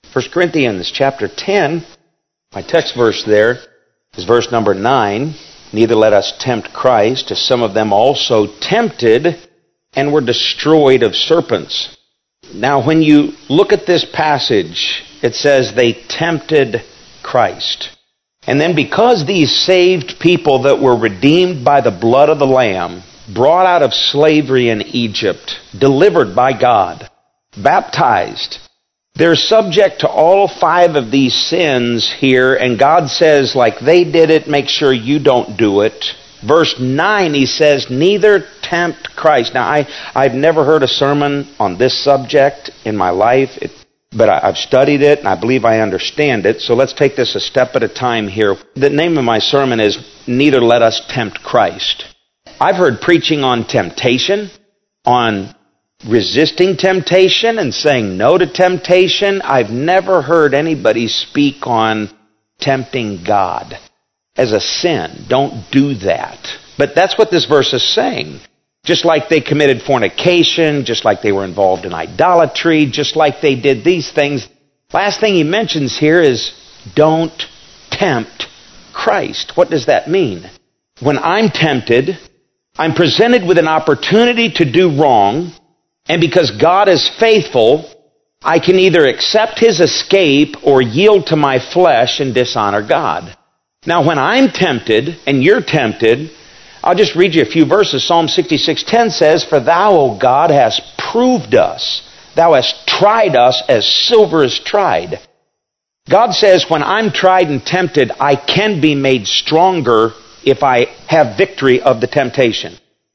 1 Corinthians chapter 10, my text verse there is verse number 9. Neither let us tempt Christ, as some of them also tempted and were destroyed of serpents. Now, when you look at this passage, it says they tempted Christ. And then because these saved people that were redeemed by the blood of the Lamb, brought out of slavery in Egypt, delivered by God, baptized, they're subject to all 5 of these sins here, and God says, like they did it, make sure you don't do it. Verse 9, he says, neither tempt Christ. Now, I've never heard a sermon on this subject in my life, but I've studied it, and I believe I understand it. So let's take this a step at a time here. The name of my sermon is, Neither Let Us Tempt Christ. I've heard preaching on temptation, on resisting temptation and saying no to temptation. I've never heard anybody speak on tempting God as a sin. Don't do that. But that's what this verse is saying. Just like they committed fornication, just like they were involved in idolatry, just like they did these things. Last thing he mentions here is, don't tempt Christ. What does that mean? When I'm tempted, I'm presented with an opportunity to do wrong, and because God is faithful, I can either accept His escape or yield to my flesh and dishonor God. Now, when I'm tempted, and you're tempted, I'll just read you a few verses. Psalm 66:10 says, For thou, O God, hast proved us. Thou hast tried us as silver is tried. God says, when I'm tried and tempted, I can be made stronger if I have victory of the temptation.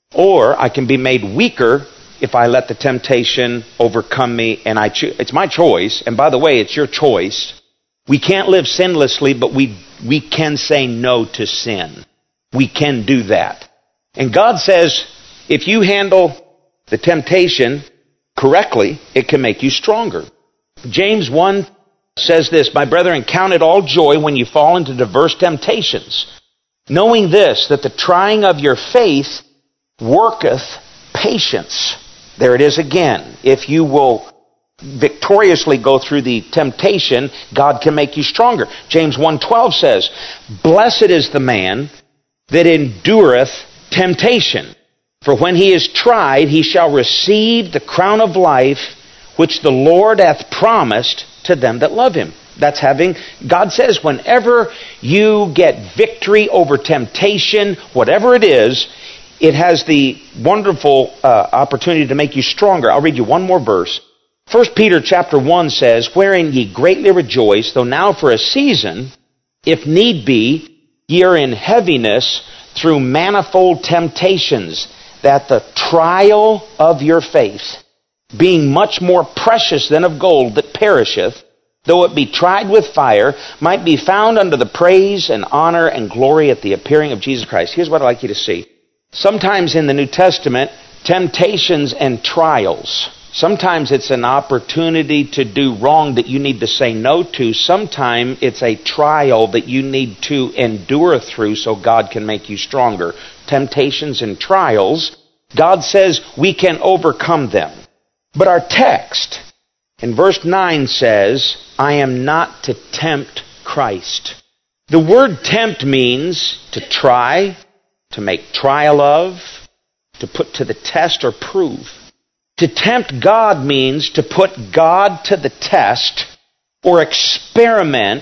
Or I can be made weaker if I let the temptation overcome me, and it's my choice. And by the way, it's your choice. We can't live sinlessly, but we can say no to sin. We can do that. And God says, if you handle the temptation correctly, it can make you stronger. James 1 says this, My brethren, count it all joy when you fall into diverse temptations, knowing this, that the trying of your faith worketh patience. There it is again. If you will victoriously go through the temptation, God can make you stronger. James 1:12 says, Blessed is the man that endureth temptation. For when he is tried, he shall receive the crown of life, which the Lord hath promised to them that love Him. That's God says, whenever you get victory over temptation, whatever it is, it has the wonderful opportunity to make you stronger. I'll read you one more verse. 1 Peter chapter 1 says, Wherein ye greatly rejoice, though now for a season, if need be, ye are in heaviness through manifold temptations, that the trial of your faith, being much more precious than of gold that perisheth, though it be tried with fire, might be found unto the praise and honor and glory at the appearing of Jesus Christ. Here's what I'd like you to see. Sometimes in the New Testament, temptations and trials. Sometimes it's an opportunity to do wrong that you need to say no to. Sometimes it's a trial that you need to endure through so God can make you stronger. Temptations and trials, God says we can overcome them. But our text in verse 9 says, I am not to tempt Christ. The word tempt means to try, to make trial of, to put to the test or prove. To tempt God means to put God to the test or experiment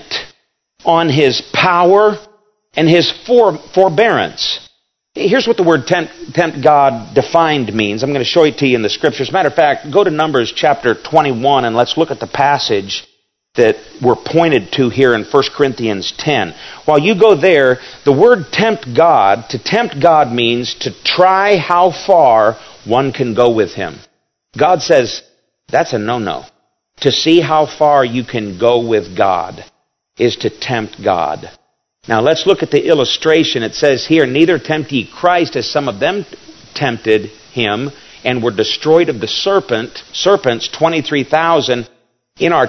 on His power and His forbearance. Here's what the word tempt God defined means. I'm going to show it to you in the Scriptures. As a matter of fact, go to Numbers chapter 21 and let's look at the passage that we're pointed to here in 1 Corinthians 10. While you go there, the word tempt God, to tempt God means to try how far one can go with Him. God says, that's a no-no. To see how far you can go with God is to tempt God. Now let's look at the illustration. It says here, Neither tempt ye Christ, as some of them tempted Him, and were destroyed of the serpents, 23,000. In our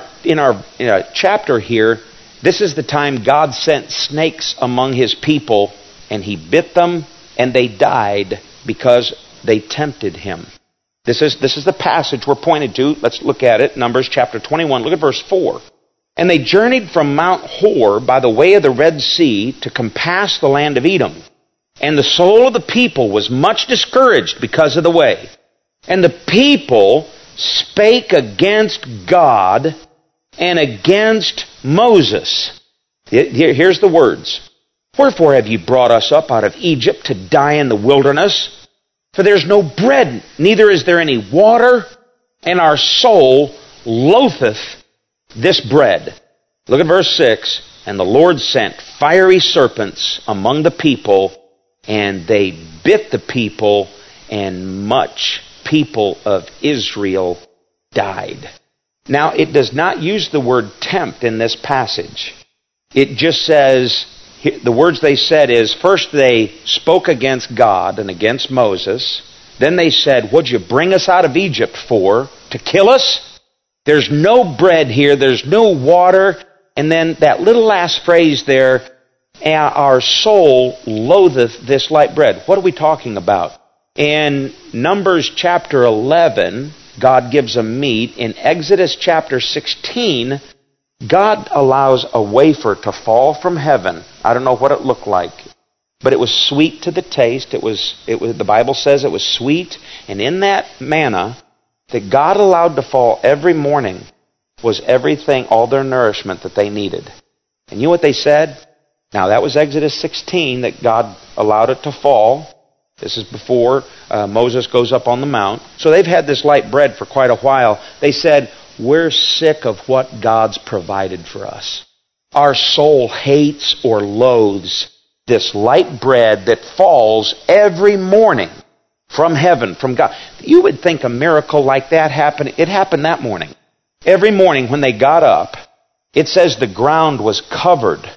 chapter here, this is the time God sent snakes among His people, and He bit them, and they died because they tempted Him. This is the passage we're pointed to. Let's look at it. Numbers chapter 21. Look at verse 4. And they journeyed from Mount Hor by the way of the Red Sea to compass the land of Edom. And the soul of the people was much discouraged because of the way. And the people spake against God and against Moses. Here's the words. Wherefore have ye brought us up out of Egypt to die in the wilderness? For there is no bread, neither is there any water, and our soul loatheth this bread. Look at verse 6. And the Lord sent fiery serpents among the people, and they bit the people, and much people of Israel died. Now, it does not use the word tempt in this passage. It just says, the words they said is, first they spoke against God and against Moses. Then they said, what'd you bring us out of Egypt for? To kill us? There's no bread here. There's no water. And then that little last phrase there, our soul loatheth this light bread. What are we talking about? In Numbers chapter 11, God gives a meat. In Exodus chapter 16, God allows a wafer to fall from heaven. I don't know what it looked like, but it was sweet to the taste. It was the Bible says it was sweet. And in that manna that God allowed to fall every morning was everything, all their nourishment that they needed. And you know what they said? Now that was Exodus 16 that God allowed it to fall. This is before Moses goes up on the mount. So they've had this light bread for quite a while. They said, we're sick of what God's provided for us. Our soul hates or loathes this light bread that falls every morning from heaven, from God. You would think a miracle like that happened. It happened that morning. Every morning when they got up, it says the ground was covered.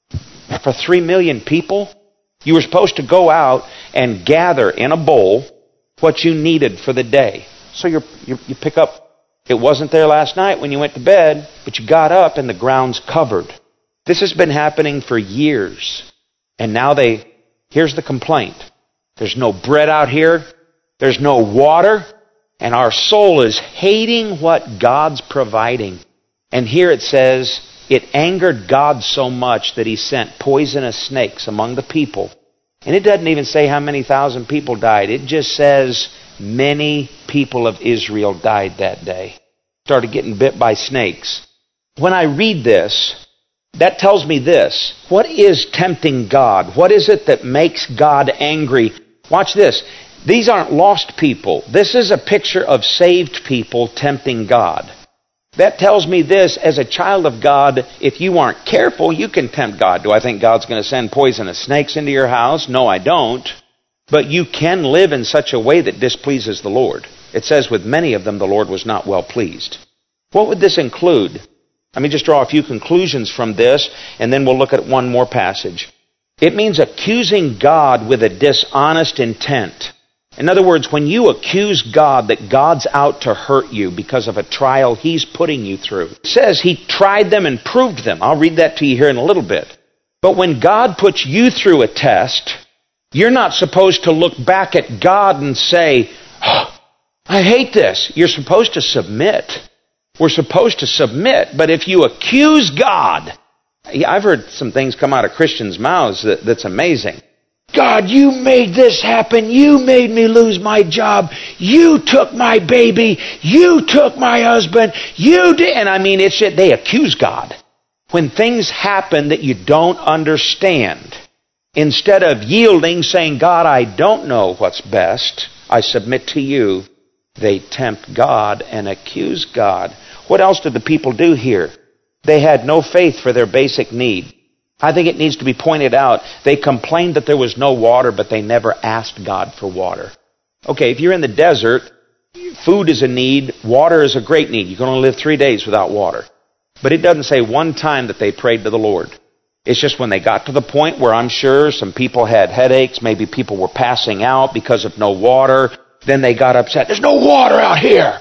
For 3 million people, you were supposed to go out and gather in a bowl what you needed for the day. So you pick up, it wasn't there last night when you went to bed, but you got up and the ground's covered. This has been happening for years. And now here's the complaint. There's no bread out here. There's no water. And our soul is hating what God's providing. And here it says, it angered God so much that He sent poisonous snakes among the people. And it doesn't even say how many thousand people died. It just says many people of Israel died that day. Started getting bit by snakes. When I read this, that tells me this. What is tempting God? What is it that makes God angry? Watch this. These aren't lost people. This is a picture of saved people tempting God. That tells me this, as a child of God, if you aren't careful, you can tempt God. Do I think God's going to send poisonous snakes into your house? No, I don't. But you can live in such a way that displeases the Lord. It says with many of them the Lord was not well pleased. What would this include? Let me just draw a few conclusions from this, and then we'll look at one more passage. It means accusing God with a dishonest intent. In other words, when you accuse God that God's out to hurt you because of a trial He's putting you through, it says He tried them and proved them. I'll read that to you here in a little bit. But when God puts you through a test, you're not supposed to look back at God and say, oh, I hate this. You're supposed to submit. We're supposed to submit. But if you accuse God, I've heard some things come out of Christians' mouths that's amazing. God, you made this happen. You made me lose my job. You took my baby. You took my husband. You did. And I mean, they accuse God. When things happen that you don't understand, instead of yielding, saying, God, I don't know what's best, I submit to you, they tempt God and accuse God. What else did the people do here? They had no faith for their basic need. I think it needs to be pointed out, they complained that there was no water, but they never asked God for water. Okay, if you're in the desert, food is a need, water is a great need. You can only live 3 days without water. But it doesn't say one time that they prayed to the Lord. It's just when they got to the point where I'm sure some people had headaches, maybe people were passing out because of no water, then they got upset. There's no water out here!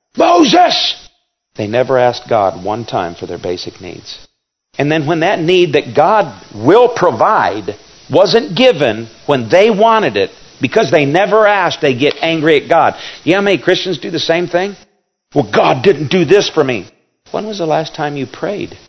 Moses! They never asked God one time for their basic needs. And then when that need that God will provide wasn't given when they wanted it, because they never asked, they get angry at God. You know how many Christians do the same thing? Well, God didn't do this for me. When was the last time you prayed?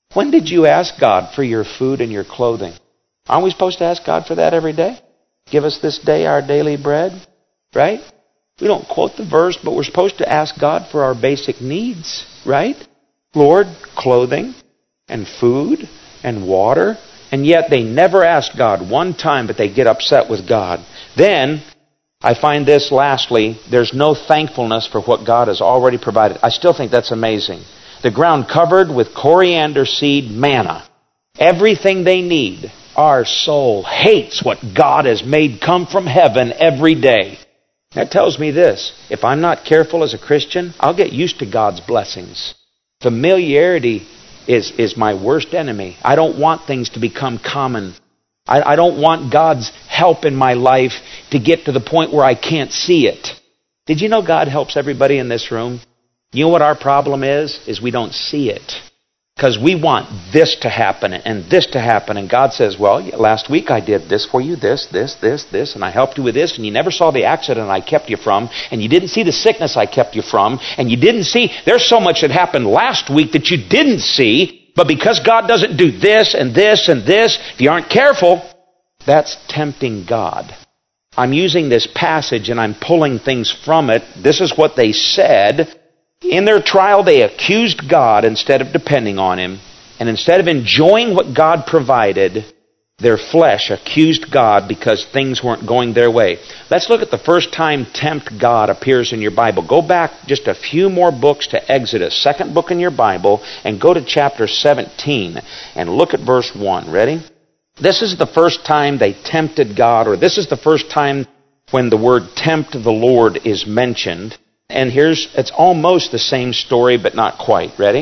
When did you ask God for your food and your clothing? Aren't we supposed to ask God for that every day? Give us this day our daily bread, right? We don't quote the verse, but we're supposed to ask God for our basic needs, right? Lord, clothing and food and water. And yet they never ask God one time, but they get upset with God. Then, I find this lastly, there's no thankfulness for what God has already provided. I still think that's amazing. The ground covered with coriander seed manna. Everything they need. Our soul hates what God has made come from heaven every day. That tells me this. If I'm not careful as a Christian, I'll get used to God's blessings. Familiarity is my worst enemy. I don't want things to become common. I don't want God's help in my life to get to the point where I can't see it. Did you know God helps everybody in this room? You know what our problem is? Is we don't see it. Because we want this to happen and this to happen. And God says, well, last week I did this for you, this, and I helped you with this, and you never saw the accident I kept you from, and you didn't see the sickness I kept you from, and you didn't see, there's so much that happened last week that you didn't see, but because God doesn't do this and this and this, if you aren't careful, that's tempting God. I'm using this passage and I'm pulling things from it. This is what they said. In their trial, they accused God instead of depending on Him. And instead of enjoying what God provided, their flesh accused God because things weren't going their way. Let's look at the first time tempt God appears in your Bible. Go back just a few more books to Exodus, second book in your Bible, and go to chapter 17 and look at verse 1. Ready? This is the first time they tempted God, or this is the first time when the word tempt the Lord is mentioned. And it's almost the same story, but not quite. Ready?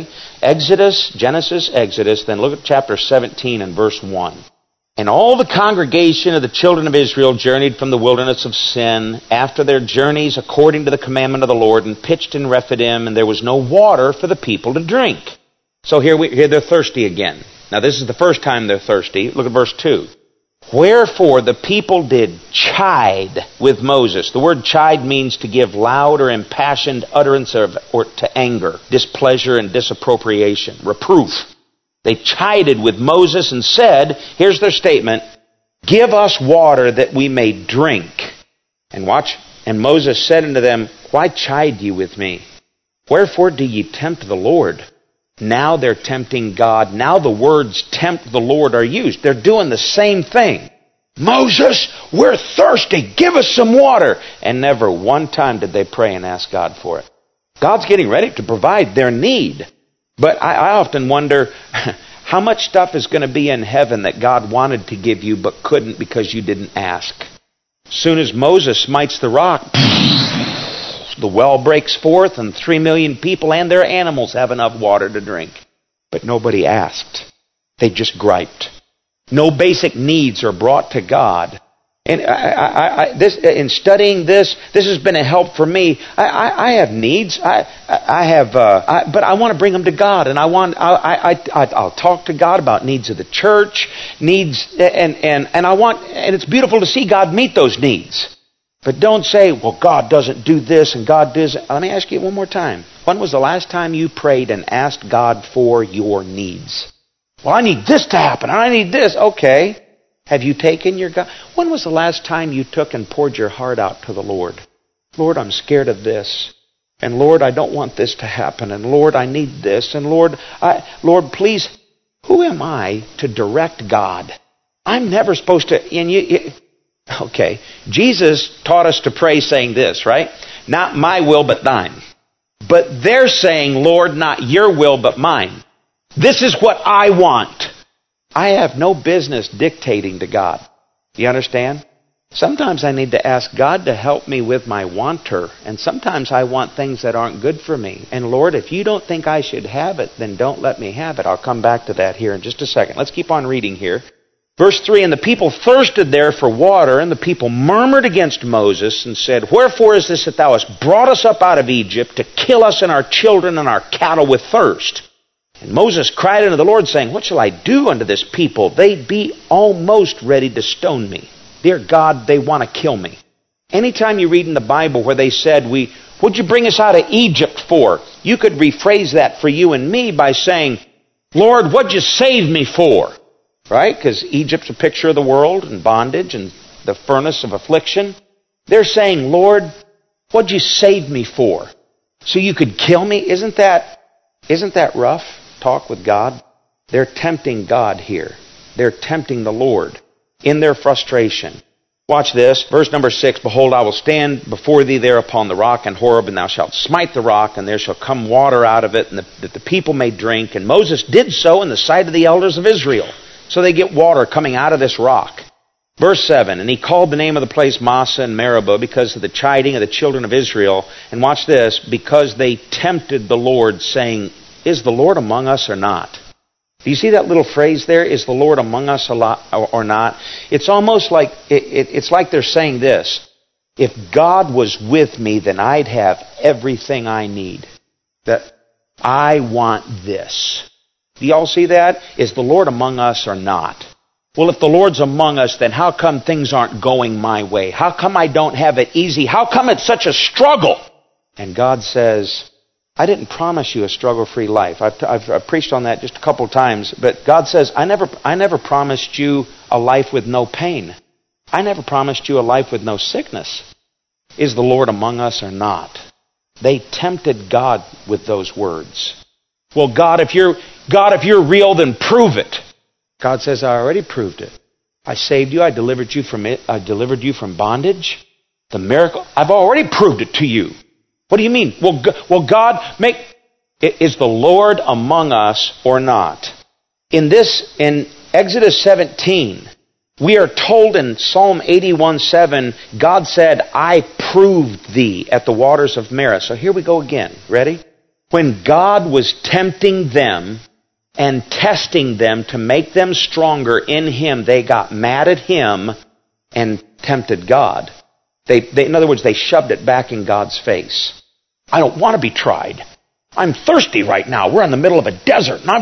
Genesis, Exodus, then look at chapter 17 and verse 1. And all the congregation of the children of Israel journeyed from the wilderness of Sin after their journeys according to the commandment of the Lord, and pitched in Rephidim, and there was no water for the people to drink. So here they're thirsty again. Now this is the first time they're thirsty. Look at verse 2. Wherefore the people did chide with Moses. The word chide means to give loud or impassioned utterance or to anger, displeasure and disappropriation, reproof. They chided with Moses and said, here's their statement, give us water that we may drink. And watch, and Moses said unto them, why chide ye with me? Wherefore do ye tempt the Lord? Now they're tempting God. Now the words tempt the Lord are used. They're doing the same thing. Moses, we're thirsty. Give us some water. And never one time did they pray and ask God for it. God's getting ready to provide their need. But I often wonder how much stuff is going to be in heaven that God wanted to give you but couldn't because you didn't ask. As soon as Moses smites the rock, the well breaks forth, and 3 million people and their animals have enough water to drink. But nobody asked. They just griped. No basic needs are brought to God. And in studying this has been a help for me. I have needs. but I want to bring them to God, and I'll talk to God about needs of the church, needs, and it's beautiful to see God meet those needs. But don't say, well, God doesn't do this and God does it. Let me ask you one more time. When was the last time you prayed and asked God for your needs? Well, I need this to happen. I need this. Okay. Have you taken your God? When was the last time you took and poured your heart out to the Lord? Lord, I'm scared of this. And Lord, I don't want this to happen. And Lord, I need this. And Lord, please, who am I to direct God? I'm never supposed to... Okay, Jesus taught us to pray saying this, right? Not my will, but thine. But they're saying, Lord, not your will, but mine. This is what I want. I have no business dictating to God. Do you understand? Sometimes I need to ask God to help me with my wanter. And sometimes I want things that aren't good for me. And Lord, if you don't think I should have it, then don't let me have it. I'll come back to that here in just a second. Let's keep on reading here. Verse 3, and the people thirsted there for water, and the people murmured against Moses and said, wherefore is this that thou hast brought us up out of Egypt to kill us and our children and our cattle with thirst? And Moses cried unto the Lord, saying, what shall I do unto this people? They be almost ready to stone me. Dear God, they want to kill me. Anytime you read in the Bible where they said, what'd you bring us out of Egypt for? You could rephrase that for you and me by saying, Lord, what'd you save me for? Right? Because Egypt's a picture of the world and bondage and the furnace of affliction. They're saying, Lord, what'd you save me for? So you could kill me? Isn't that rough talk with God? They're tempting God here. They're tempting the Lord in their frustration. Watch this. Verse number 6, Behold, I will stand before thee there upon the rock in Horeb, and thou shalt smite the rock, and there shall come water out of it, and that the people may drink. And Moses did so in the sight of the elders of Israel. So they get water coming out of this rock. Verse 7, And he called the name of the place Massah and Meribah because of the chiding of the children of Israel. And watch this, because they tempted the Lord, saying, Is the Lord among us or not? Do you see that little phrase there? Is the Lord among us or not? It's almost like, it's like they're saying this. If God was with me, then I'd have everything I need. That I want this. Do y'all see that? Is the Lord among us or not? Well, if the Lord's among us, then how come things aren't going my way? How come I don't have it easy? How come it's such a struggle? And God says, I didn't promise you a struggle-free life. I've preached on that just a couple times. But God says, I never promised you a life with no pain. I never promised you a life with no sickness. Is the Lord among us or not? They tempted God with those words. Well, God, if you're real, then prove it. God says, I already proved it. I saved you. I delivered you from bondage. The miracle. I've already proved it to you. What do you mean? Well, God, is the Lord among us or not? In Exodus 17, we are told in Psalm 81:7, God said, I proved thee at the waters of Meribah. So here we go again. Ready? When God was tempting them and testing them to make them stronger in Him, they got mad at Him and tempted God. In other words, they shoved it back in God's face. I don't want to be tried. I'm thirsty right now. We're in the middle of a desert, and I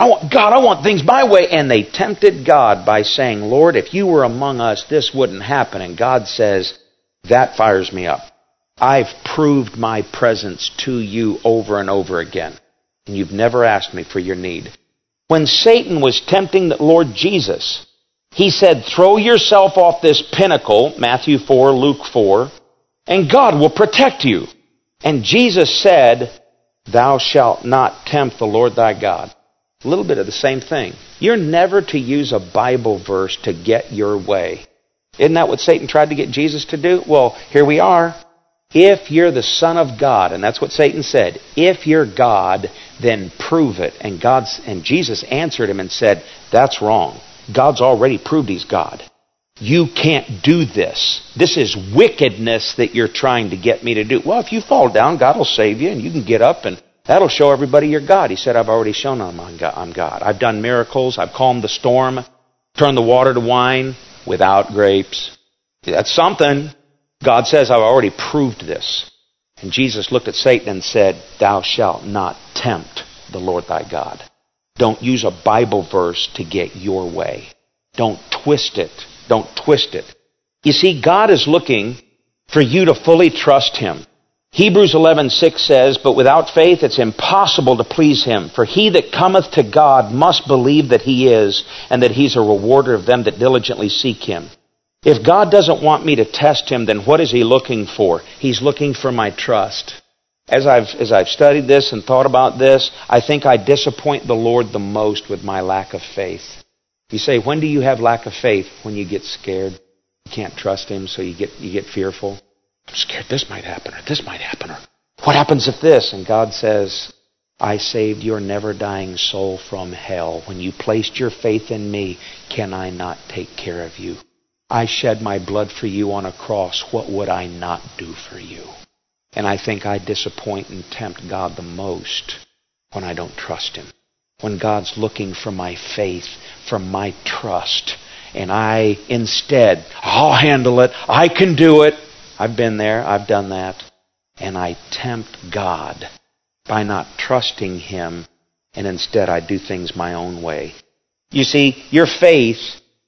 want things my way. And they tempted God by saying, Lord, if you were among us, this wouldn't happen. And God says, that fires me up. I've proved my presence to you over and over again, and you've never asked me for your need. When Satan was tempting the Lord Jesus, he said, throw yourself off this pinnacle, Matthew 4, Luke 4, and God will protect you. And Jesus said, thou shalt not tempt the Lord thy God. A little bit of the same thing. You're never to use a Bible verse to get your way. Isn't that what Satan tried to get Jesus to do? Well, here we are. If you're the Son of God, and that's what Satan said, if you're God, then prove it. And Jesus answered him and said, that's wrong. God's already proved He's God. You can't do this. This is wickedness that you're trying to get me to do. Well, if you fall down, God will save you, and you can get up, and that'll show everybody you're God. He said, I've already shown them I'm God. I've done miracles. I've calmed the storm, turned the water to wine without grapes. That's something. God says, I've already proved this. And Jesus looked at Satan and said, thou shalt not tempt the Lord thy God. Don't use a Bible verse to get your way. Don't twist it. Don't twist it. You see, God is looking for you to fully trust Him. Hebrews 11:6 says, but without faith it's impossible to please Him. For he that cometh to God must believe that He is, and that He's a rewarder of them that diligently seek Him. If God doesn't want me to test Him, then what is He looking for? He's looking for my trust. As I've studied this and thought about this, I think I disappoint the Lord the most with my lack of faith. You say, when do you have lack of faith? When you get scared. You can't trust Him, so you get fearful. I'm scared this might happen, or this might happen, or what happens if this? And God says, I saved your never-dying soul from hell. When you placed your faith in me, can I not take care of you? I shed my blood for you on a cross. What would I not do for you? And I think I disappoint and tempt God the most when I don't trust Him. When God's looking for my faith, for my trust, and I instead, I'll handle it, I can do it. I've been there, I've done that. And I tempt God by not trusting Him, and instead I do things my own way. You see, your faith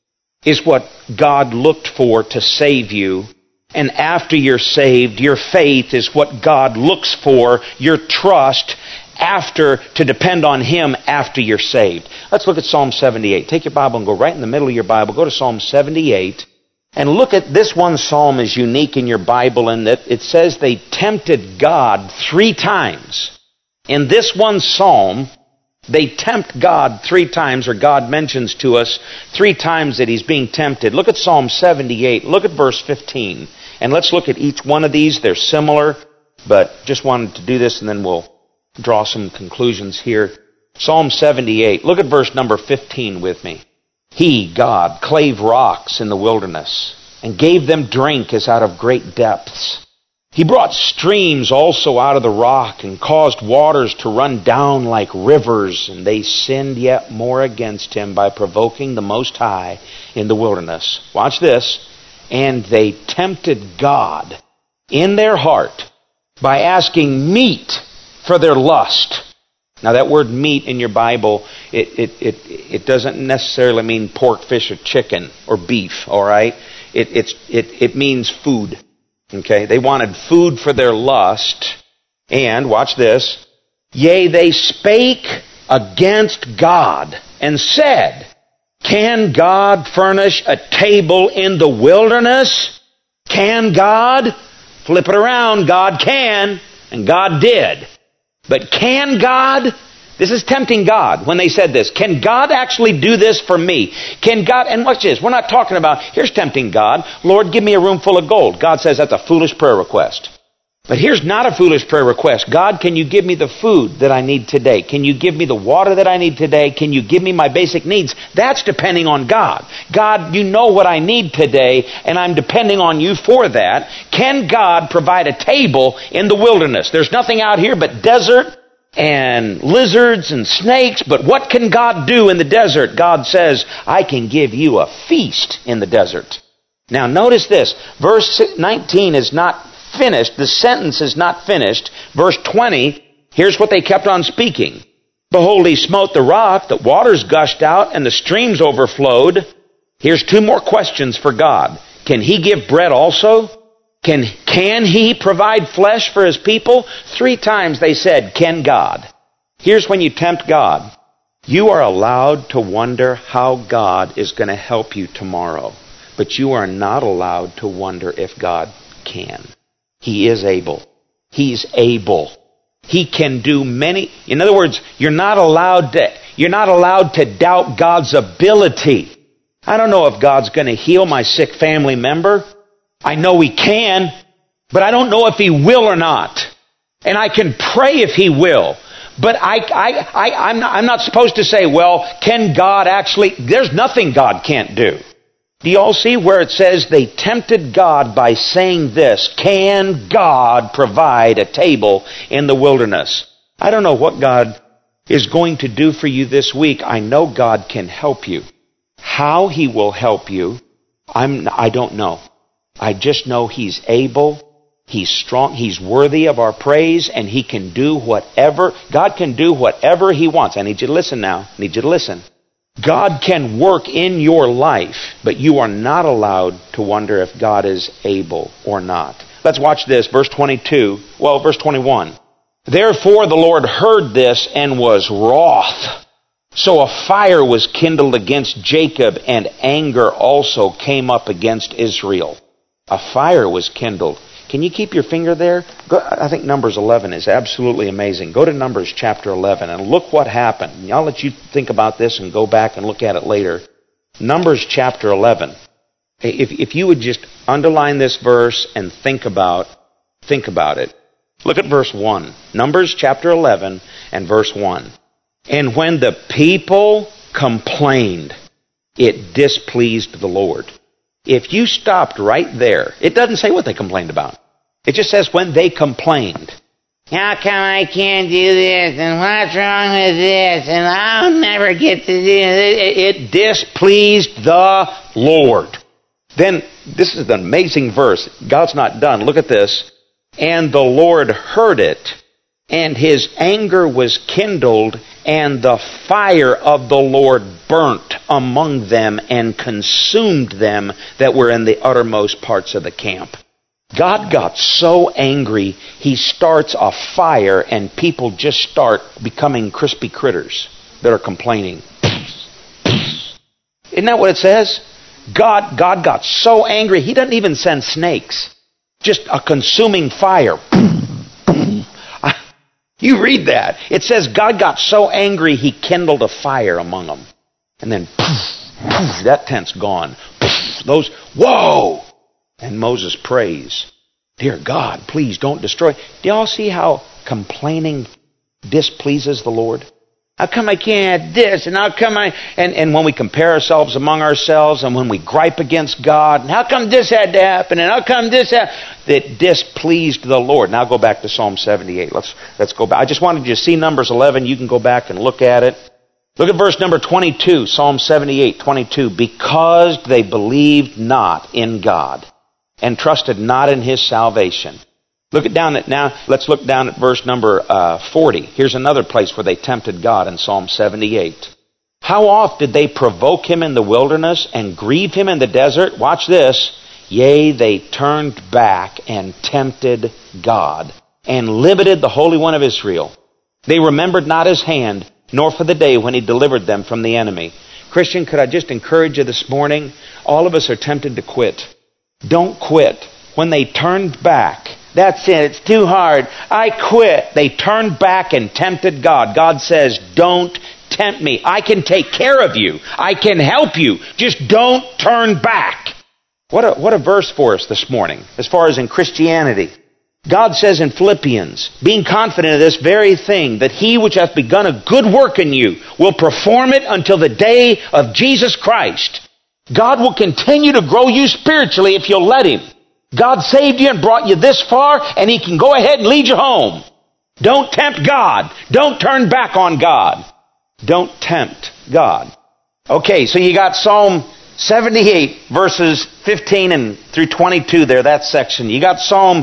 is what God looked for to save you. And after you're saved, your faith is what God looks for, your trust, to depend on Him after you're saved. Let's look at Psalm 78. Take your Bible and go right in the middle of your Bible. Go to Psalm 78. And look at this one psalm is unique in your Bible in that it says they tempted God 3 times. In this one psalm, they tempt God 3 times, or God mentions to us 3 times that He's being tempted. Look at Psalm 78. Look at verse 15. And let's look at each one of these. They're similar, but just wanted to do this and then we'll draw some conclusions here. Psalm 78. Look at verse number 15 with me. He, God, clave rocks in the wilderness and gave them drink as out of great depths. He brought streams also out of the rock and caused waters to run down like rivers, and they sinned yet more against Him by provoking the Most High in the wilderness. Watch this. And they tempted God in their heart by asking meat for their lust. Now that word meat in your Bible, it doesn't necessarily mean pork, fish, or chicken, or beef, all right? It means food. Okay, they wanted food for their lust, and, watch this, yea, they spake against God, and said, can God furnish a table in the wilderness? Can God? Flip it around, God can, and God did. But can God? This is tempting God when they said this. Can God actually do this for me? Can God, and watch this, we're not talking about, here's tempting God, Lord, give me a room full of gold. God says that's a foolish prayer request. But here's not a foolish prayer request. God, can you give me the food that I need today? Can you give me the water that I need today? Can you give me my basic needs? That's depending on God. God, you know what I need today, and I'm depending on you for that. Can God provide a table in the wilderness? There's nothing out here but desert and lizards and snakes, but what can God do in the desert? God says, I can give you a feast in the desert. Now notice this, verse 19 is not finished, the sentence is not finished. Verse 20, here's what they kept on speaking. Behold, He smote the rock, the waters gushed out, and the streams overflowed. Here's 2 more questions for God. Can He give bread also? Can He provide flesh for His people? 3 times they said, can God? Here's when you tempt God. You are allowed to wonder how God is going to help you tomorrow. But you are not allowed to wonder if God can. He is able. He's able. He can do many. In other words, you're not allowed to doubt God's ability. I don't know if God's going to heal my sick family member. I know He can, but I don't know if He will or not. And I can pray if He will. But I'm not supposed to say, well, can God actually? There's nothing God can't do. Do you all see where it says they tempted God by saying this, can God provide a table in the wilderness? I don't know what God is going to do for you this week. I know God can help you. How He will help you, I don't know. I just know He's able, He's strong, He's worthy of our praise, and He can do whatever, God can do whatever He wants. I need you to listen now. I need you to listen. God can work in your life, but you are not allowed to wonder if God is able or not. Let's watch this, verse 22. Well, verse 21. Therefore the Lord heard this and was wroth. So a fire was kindled against Jacob, and anger also came up against Israel. A fire was kindled. Can you keep your finger there? I think Numbers 11 is absolutely amazing. Go to Numbers chapter 11 and look what happened. I'll let you think about this and go back and look at it later. Numbers chapter 11. If you would just underline this verse and think about it. Look at verse 1. Numbers chapter 11 and verse 1. And when the people complained, it displeased the Lord. If you stopped right there, it doesn't say what they complained about. It just says when they complained. How come I can't do this? And what's wrong with this? And I'll never get to do this. It displeased the Lord. Then, this is an amazing verse. God's not done. Look at this. And the Lord heard it, and His anger was kindled, and the fire of the Lord burnt among them and consumed them that were in the uttermost parts of the camp. God got so angry, he starts a fire and people just start becoming crispy critters that are complaining. Isn't that what it says? God got so angry, he doesn't even send snakes. Just a consuming fire. You read that. It says God got so angry, he kindled a fire among them. And then, that tent's gone. Those, whoa! And Moses prays, dear God, please don't destroy. Do y'all see how complaining displeases the Lord? How come I can't have this? And how come and when we compare ourselves among ourselves, and when we gripe against God, and how come this had to happen? And how come this had... That displeased the Lord. Now go back to Psalm 78. Let's go back. I just wanted you to see Numbers 11. You can go back and look at it. Look at verse number 22, Psalm 78, 22. Because they believed not in God, and trusted not in his salvation. Look at down at now. Let's look down at verse number 40. Here's another place where they tempted God in Psalm 78. How oft did they provoke him in the wilderness and grieve him in the desert? Watch this. Yea, they turned back and tempted God, and limited the Holy One of Israel. They remembered not his hand, nor for the day when he delivered them from the enemy. Christian, could I just encourage you this morning? All of us are tempted to quit. Don't quit. When they turned back, that's it, it's too hard, I quit. They turned back and tempted God. God says, don't tempt me. I can take care of you. I can help you. Just don't turn back. What a verse for us this morning, as far as in Christianity. God says in Philippians, being confident of this very thing, that he which hath begun a good work in you will perform it until the day of Jesus Christ. God will continue to grow you spiritually if you'll let him. God saved you and brought you this far, and he can go ahead and lead you home. Don't tempt God. Don't turn back on God. Don't tempt God. Okay, so you got Psalm 78, verses 15 and through 22 there, that section. You got Psalm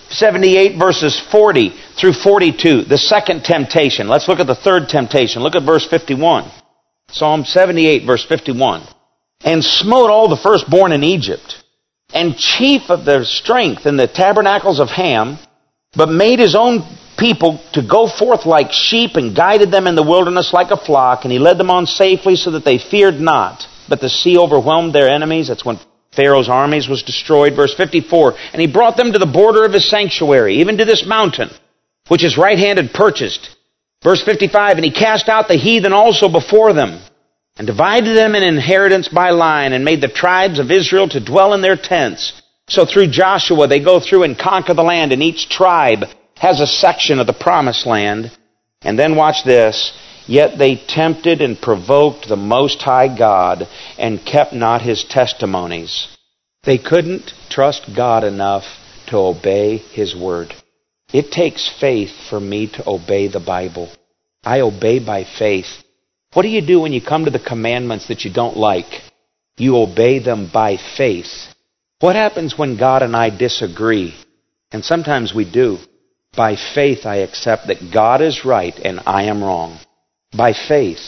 78, verses 40 through 42, the second temptation. Let's look at the third temptation. Look at verse 51. Psalm 78, verse 51. And smote all the firstborn in Egypt, and chief of their strength in the tabernacles of Ham, but made his own people to go forth like sheep, and guided them in the wilderness like a flock, and he led them on safely so that they feared not. But the sea overwhelmed their enemies. That's when Pharaoh's armies was destroyed. Verse 54, and he brought them to the border of his sanctuary, even to this mountain, which his right hand had purchased. Verse 55, and he cast out the heathen also before them, and divided them in inheritance by line, and made the tribes of Israel to dwell in their tents. So through Joshua they go through and conquer the land, and each tribe has a section of the promised land. And then watch this. Yet they tempted and provoked the Most High God, and kept not his testimonies. They couldn't trust God enough to obey his word. It takes faith for me to obey the Bible. I obey by faith. What do you do when you come to the commandments that you don't like? You obey them by faith. What happens when God and I disagree? And sometimes we do. By faith I accept that God is right and I am wrong. By faith.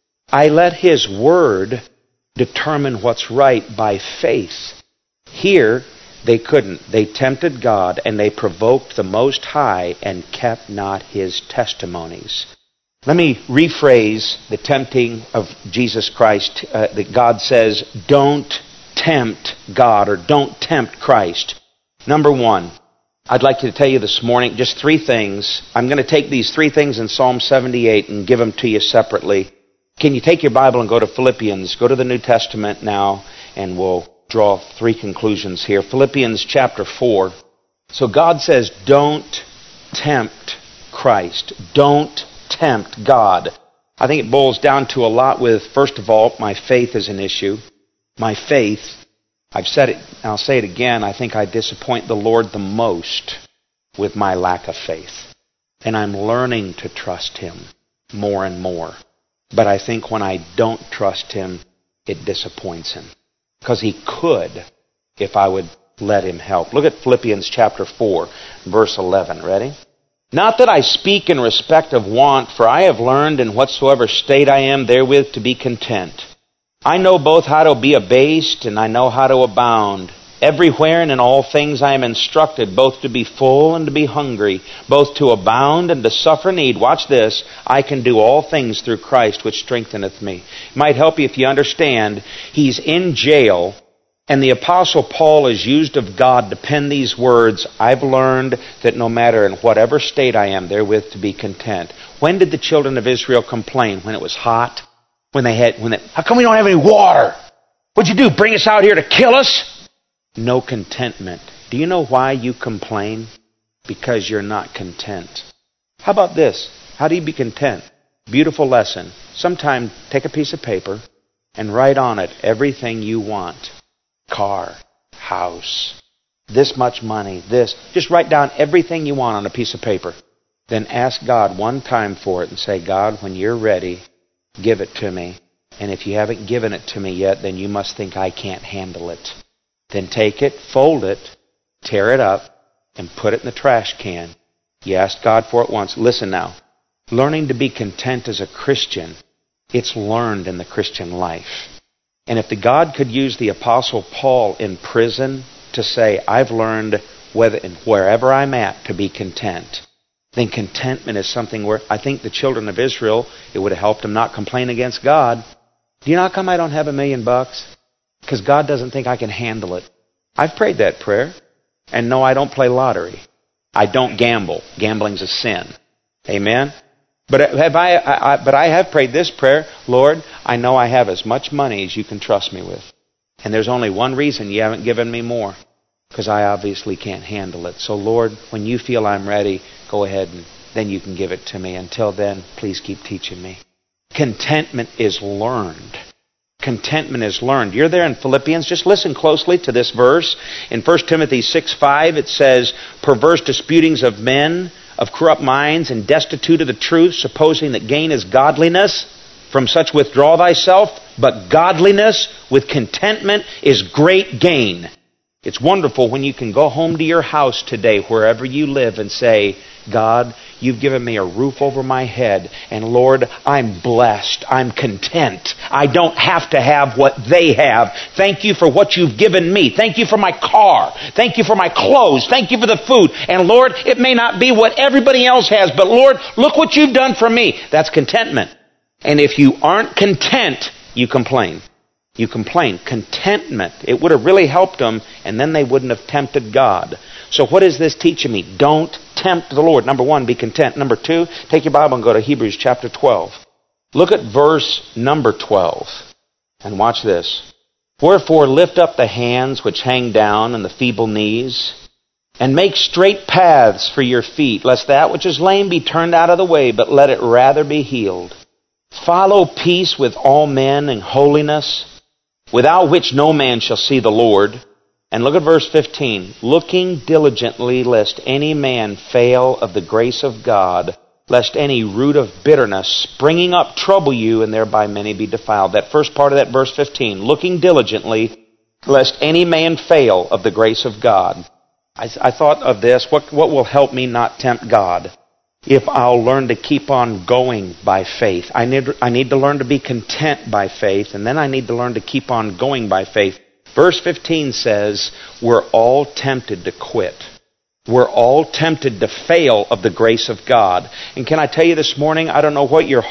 I let his word determine what's right by faith. Here, they couldn't. They tempted God, and they provoked the Most High, and kept not his testimonies. Let me rephrase the tempting of Jesus Christ. That God says, don't tempt God, or don't tempt Christ. Number one, I'd like to tell you this morning just three things. I'm going to take these three things in Psalm 78 and give them to you separately. Can you take your Bible and go to Philippians? Go to the New Testament now, and we'll draw three conclusions here. Philippians chapter 4. So God says, don't tempt Christ. Don't tempt God. I think it boils down to a lot with, first of all, my faith is an issue. My faith. I've said it, and I'll say it again, I think I disappoint the Lord the most with my lack of faith. And I'm learning to trust him more and more. But I think when I don't trust him, it disappoints him. Because he could, if I would let him help. Look at Philippians chapter 4, verse 11. Ready? Not that I speak in respect of want, for I have learned in whatsoever state I am therewith to be content. I know both how to be abased, and I know how to abound. Everywhere and in all things I am instructed, both to be full and to be hungry, both to abound and to suffer need. Watch this. I can do all things through Christ, which strengtheneth me. It might help you if you understand he's in jail, and the Apostle Paul is used of God to pen these words. I've learned that no matter in whatever state I am, therewith to be content. When did the children of Israel complain? When it was hot? How come we don't have any water? What'd you do? Bring us out here to kill us? No contentment. Do you know why you complain? Because you're not content. How about this? How do you be content? Beautiful lesson. Sometime take a piece of paper and write on it everything you want. Car, house, this much money, this. Just write down everything you want on a piece of paper. Then ask God one time for it and say, God, when you're ready, give it to me. And if you haven't given it to me yet, then you must think I can't handle it. Then take it, fold it, tear it up, and put it in the trash can. You asked God for it once. Listen now. Learning to be content as a Christian, it's learned in the Christian life. And if the God could use the Apostle Paul in prison to say, I've learned wherever I'm at to be content, then contentment is something where I think the children of Israel, it would have helped them not complain against God. Do you know how come I don't have $1 million? Because God doesn't think I can handle it. I've prayed that prayer. And no, I don't play lottery. I don't gamble. Gambling's a sin. Amen? But I have prayed this prayer. Lord, I know I have as much money as you can trust me with. And there's only one reason you haven't given me more. Because I obviously can't handle it. So Lord, when you feel I'm ready, go ahead and then you can give it to me. Until then, please keep teaching me. Contentment is learned. Contentment is learned. You're there in Philippians. Just listen closely to this verse. In 1 Timothy 6:5, it says, perverse disputings of men, of corrupt minds, and destitute of the truth, supposing that gain is godliness. From such withdraw thyself. But godliness with contentment is great gain. It's wonderful when you can go home to your house today, wherever you live, and say, God, you've given me a roof over my head, and Lord, I'm blessed. I'm content. I don't have to have what they have. Thank you for what you've given me. Thank you for my car. Thank you for my clothes. Thank you for the food. And Lord, it may not be what everybody else has, but Lord, look what you've done for me. That's contentment. And if you aren't content, you complain. You complain. Contentment. It would have really helped them, and then they wouldn't have tempted God. So what is this teaching me? Don't tempt the Lord. Number one, be content. Number two, take your Bible and go to Hebrews chapter 12. Look at verse number 12. And watch this. Wherefore lift up the hands which hang down and the feeble knees, and make straight paths for your feet, lest that which is lame be turned out of the way, but let it rather be healed. Follow peace with all men and holiness, without which no man shall see the Lord. And look at verse 15. Looking diligently, lest any man fail of the grace of God, lest any root of bitterness springing up trouble you, and thereby many be defiled. That first part of that verse 15. Looking diligently, lest any man fail of the grace of God. I thought of this. What will help me not tempt God? If I'll learn to keep on going by faith. I need to learn to be content by faith, and then I need to learn to keep on going by faith. Verse 15 says, we're all tempted to quit. We're all tempted to fail of the grace of God. And can I tell you this morning, I don't know what your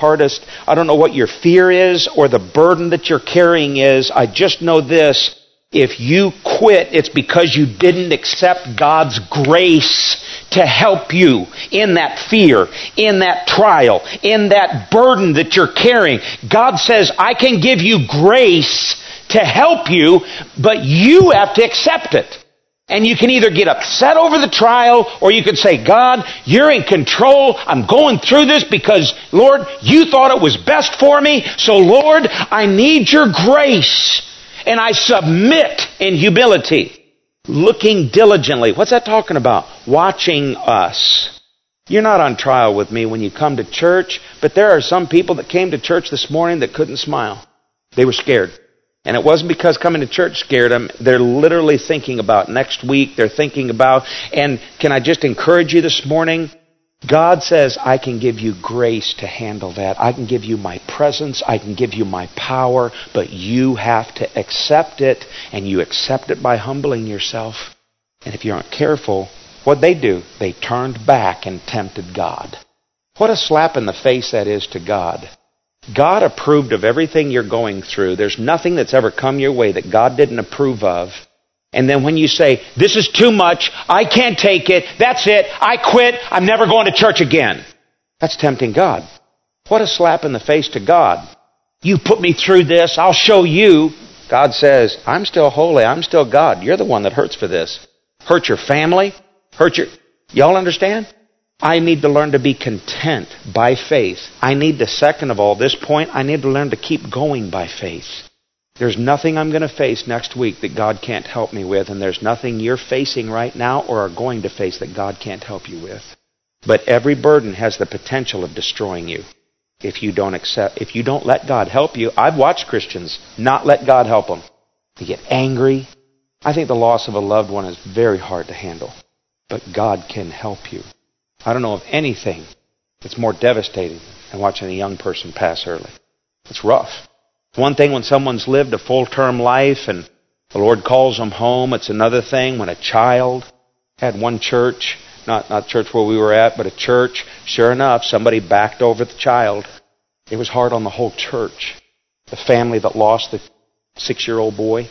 fear is or the burden that you're carrying is. I just know this. If you quit, it's because you didn't accept God's grace to help you in that fear, in that trial, in that burden that you're carrying. God says, I can give you grace to help you, but you have to accept it. And you can either get upset over the trial, or you could say, God, you're in control. I'm going through this because, Lord, you thought it was best for me. So, Lord, I need your grace. And I submit in humility, looking diligently. What's that talking about? Watching us. You're not on trial with me when you come to church, but there are some people that came to church this morning that couldn't smile. They were scared. And it wasn't because coming to church scared them. They're literally thinking about next week. They're thinking about, and can I just encourage you this morning? God says, I can give you grace to handle that. I can give you my presence. I can give you my power. But you have to accept it. And you accept it by humbling yourself. And if you aren't careful, what'd they do? They turned back and tempted God. What a slap in the face that is to God. God approved of everything you're going through. There's nothing that's ever come your way that God didn't approve of. And then when you say, this is too much, I can't take it, that's it, I quit, I'm never going to church again. That's tempting God. What a slap in the face to God. You put me through this, I'll show you. God says, I'm still holy, I'm still God. You're the one that hurts for this. Hurt your family, y'all understand? I need to learn to be content by faith. I need to, second of all, this point, I need to learn to keep going by faith. There's nothing I'm going to face next week that God can't help me with, and there's nothing you're facing right now or are going to face that God can't help you with. But every burden has the potential of destroying you if you don't let God help you. I've watched Christians not let God help them. They get angry. I think the loss of a loved one is very hard to handle, but God can help you. I don't know of anything that's more devastating than watching a young person pass early. It's rough. One thing when someone's lived a full-term life and the Lord calls them home. It's another thing when a child had one church, not church where we were at, but a church. Sure enough, somebody backed over the child. It was hard on the whole church. The family that lost the 6-year-old boy.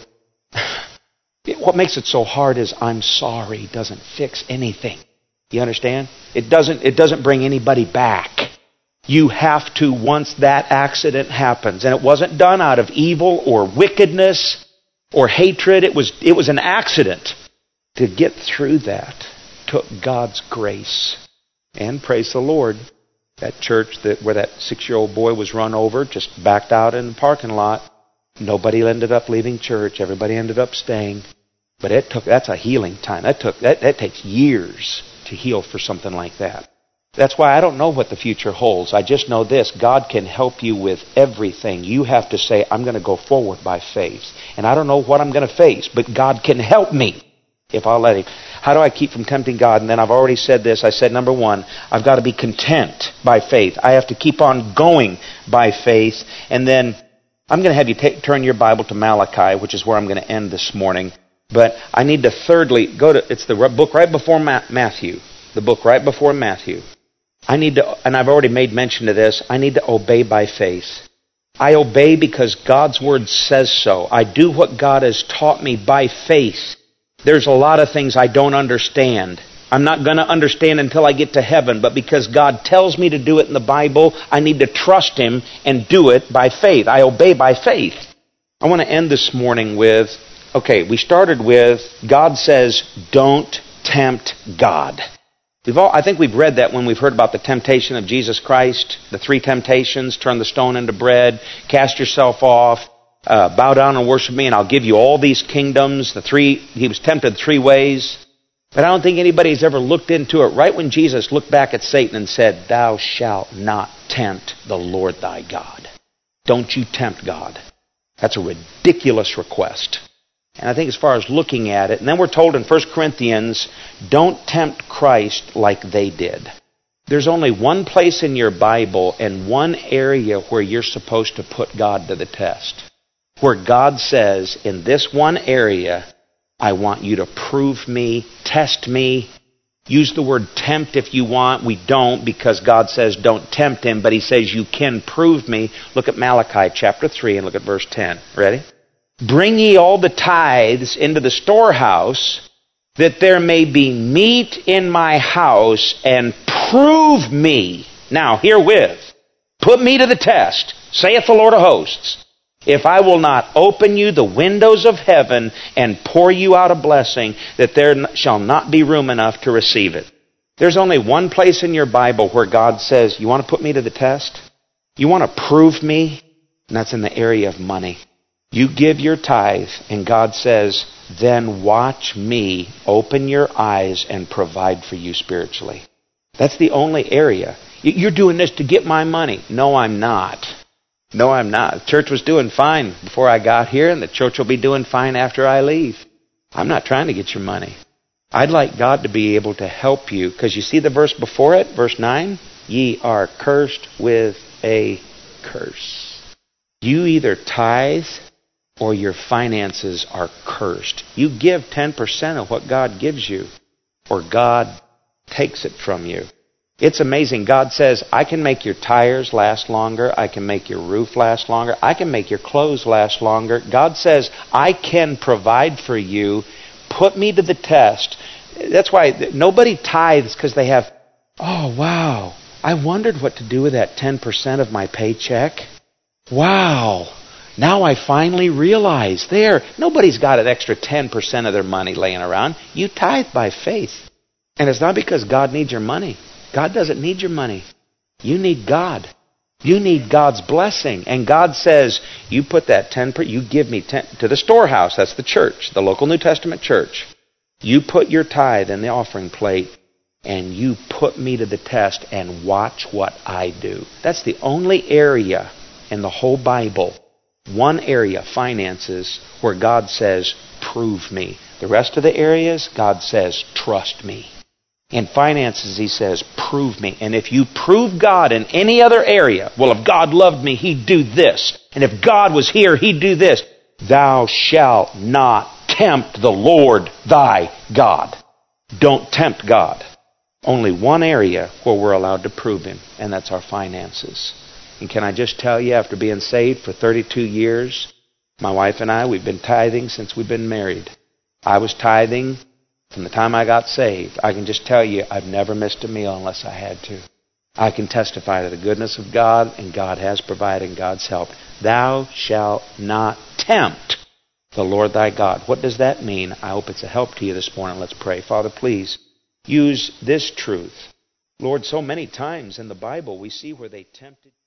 What makes it so hard is I'm sorry doesn't fix anything. You understand? It doesn't bring anybody back. You have to, once that accident happens, and it wasn't done out of evil or wickedness or hatred, it was an accident. To get through that took God's grace. And praise the Lord, that church where that 6-year-old boy was run over just backed out in the parking lot. Nobody ended up leaving church. Everybody ended up staying. But that's a healing time. That takes years to heal for something like that. That's why I don't know what the future holds. I just know this. God can help you with everything. You have to say, I'm going to go forward by faith. And I don't know what I'm going to face, but God can help me if I'll let Him. How do I keep from tempting God? And then I've already said this. I said, number one, I've got to be content by faith. I have to keep on going by faith. And then I'm going to have you turn your Bible to Malachi, which is where I'm going to end this morning. But I need to thirdly it's the book right before Matthew. The book right before Matthew. And I've already made mention of this, I need to obey by faith. I obey because God's Word says so. I do what God has taught me by faith. There's a lot of things I don't understand. I'm not going to understand until I get to heaven, but because God tells me to do it in the Bible, I need to trust Him and do it by faith. I obey by faith. I want to end this morning with, we started with, God says, don't tempt God. I think we've read that when we've heard about the temptation of Jesus Christ, the 3 temptations, turn the stone into bread, cast yourself off, bow down and worship me, and I'll give you all these kingdoms. He was tempted 3 ways. But I don't think anybody's ever looked into it. Right when Jesus looked back at Satan and said, thou shalt not tempt the Lord thy God. Don't you tempt God. That's a ridiculous request. And I think as far as looking at it, and then we're told in 1 Corinthians, don't tempt Christ like they did. There's only one place in your Bible and one area where you're supposed to put God to the test. Where God says, in this one area, I want you to prove me, test me. Use the word tempt if you want. We don't, because God says don't tempt Him, but He says you can prove me. Look at Malachi chapter 3 and look at verse 10. Ready? Bring ye all the tithes into the storehouse, that there may be meat in my house, and prove me. Now, herewith, put me to the test, saith the Lord of hosts, if I will not open you the windows of heaven and pour you out a blessing, that there shall not be room enough to receive it. There's only one place in your Bible where God says, you want to put me to the test? You want to prove me? And that's in the area of money. You give your tithe, and God says, then watch me open your eyes and provide for you spiritually. That's the only area. You're doing this to get my money. No, I'm not. No, I'm not. The church was doing fine before I got here, and the church will be doing fine after I leave. I'm not trying to get your money. I'd like God to be able to help you, because you see the verse before it, verse 9? Ye are cursed with a curse. You either tithe or your finances are cursed. You give 10% of what God gives you, or God takes it from you. It's amazing. God says, I can make your tires last longer. I can make your roof last longer. I can make your clothes last longer. God says, I can provide for you. Put me to the test. That's why nobody tithes, because they have, oh, wow, I wondered what to do with that 10% of my paycheck. Wow, now I finally realize there. Nobody's got an extra 10% of their money laying around. You tithe by faith. And it's not because God needs your money. God doesn't need your money. You need God. You need God's blessing. And God says, you put that 10%, you give me 10 to the storehouse. That's the church, the local New Testament church. You put your tithe in the offering plate, and you put me to the test and watch what I do. That's the only area in the whole Bible, one area, finances, where God says, prove me. The rest of the areas, God says, trust me. In finances, He says, prove me. And if you prove God in any other area, well, if God loved me, He'd do this. And if God was here, He'd do this. Thou shalt not tempt the Lord thy God. Don't tempt God. Only one area where we're allowed to prove Him, and that's our finances. And can I just tell you, after being saved for 32 years, my wife and I, we've been tithing since we've been married. I was tithing from the time I got saved. I can just tell you, I've never missed a meal unless I had to. I can testify to the goodness of God, and God has provided, and God's helped. Thou shalt not tempt the Lord thy God. What does that mean? I hope it's a help to you this morning. Let's pray. Father, please use this truth. Lord, so many times in the Bible we see where they tempted